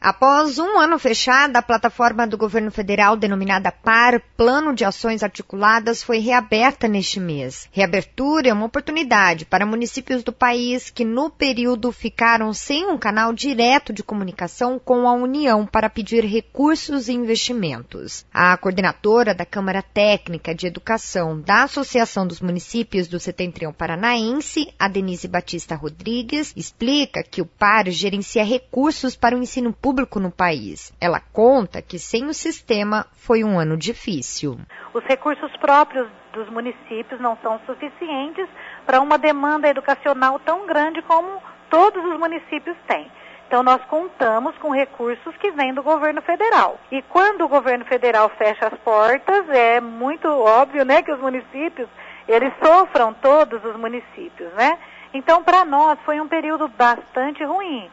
Após um ano fechada, a plataforma do governo federal denominada PAR, Plano de Ações Articuladas, foi reaberta neste mês. Reabertura é uma oportunidade para municípios do país que no período ficaram sem um canal direto de comunicação com a União para pedir recursos e investimentos. A coordenadora da Câmara Técnica de Educação da Associação dos Municípios do Setentrião Paranaense, a Denise Batista Rodrigues, explica que o PAR gerencia recursos para o ensino público no país. Ela conta que sem o sistema foi um ano difícil. Os recursos próprios dos municípios não são suficientes para uma demanda educacional tão grande como todos os municípios têm. Então nós contamos com recursos que vêm do governo federal. E quando o governo federal fecha as portas, é muito óbvio, né, que os municípios, eles sofram, todos os municípios, né? Então para nós foi um período bastante ruim.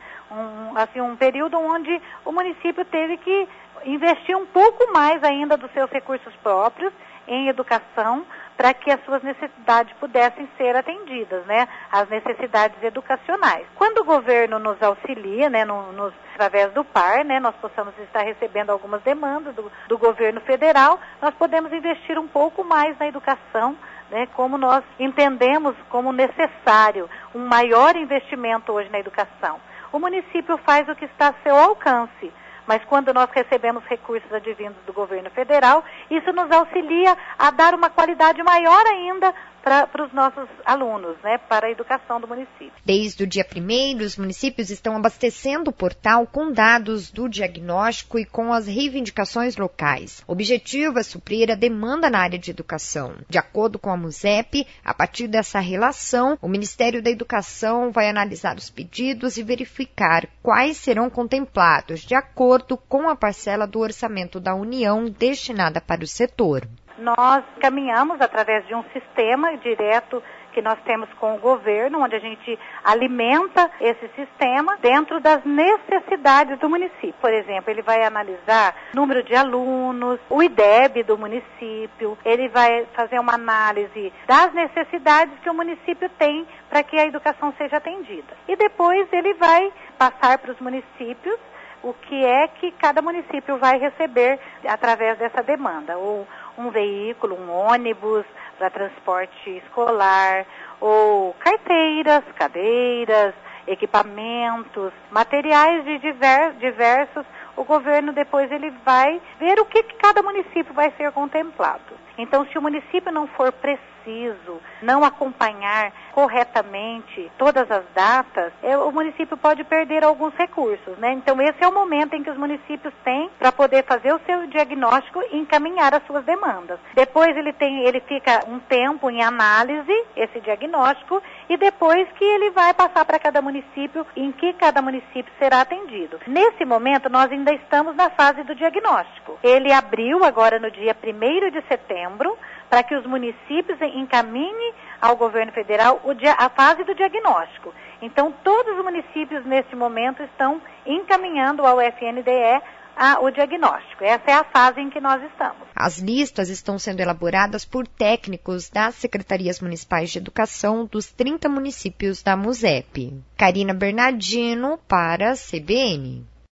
Um período onde o município teve que investir um pouco mais ainda dos seus recursos próprios em educação para que as suas necessidades pudessem ser atendidas, né? As necessidades educacionais. Quando o governo nos auxilia, né, através do PAR, né, nós possamos estar recebendo algumas demandas do governo federal, nós podemos investir um pouco mais na educação, né, como nós entendemos como necessário um maior investimento hoje na educação. O município faz o que está a seu alcance, mas quando nós recebemos recursos advindos do governo federal, isso nos auxilia a dar uma qualidade maior ainda para os nossos alunos, né, para a educação do município. Desde o dia 1º, os municípios estão abastecendo o portal com dados do diagnóstico e com as reivindicações locais. O objetivo é suprir a demanda na área de educação. De acordo com a MUSEP, a partir dessa relação, o Ministério da Educação vai analisar os pedidos e verificar quais serão contemplados de acordo com a parcela do orçamento da União destinada para o setor. Nós caminhamos através de um sistema direto que nós temos com o governo, onde a gente alimenta esse sistema dentro das necessidades do município. Por exemplo, ele vai analisar número de alunos, o IDEB do município, ele vai fazer uma análise das necessidades que o município tem para que a educação seja atendida. E depois ele vai passar para os municípios o que é que cada município vai receber através dessa demanda, ou um veículo, um ônibus para transporte escolar, ou carteiras, cadeiras, equipamentos, materiais de diversos. O governo depois ele vai ver o que cada município vai ser contemplado. Então, se o município não for preciso, não acompanhar corretamente todas as datas, o município pode perder alguns recursos, né? Então, esse é o momento em que os municípios têm para poder fazer o seu diagnóstico e encaminhar as suas demandas. Depois ele fica um tempo em análise, esse diagnóstico, e depois que ele vai passar para cada município, em que cada município será atendido. Nesse momento, nós ainda estamos na fase do diagnóstico. Ele abriu agora no dia 1º de setembro, para que os municípios encaminhem ao governo federal a fase do diagnóstico. Então, todos os municípios, neste momento, estão encaminhando ao FNDE o diagnóstico. Essa é a fase em que nós estamos. As listas estão sendo elaboradas por técnicos das Secretarias Municipais de Educação dos 30 municípios da MUSEP. Karina Bernardino para a CBN.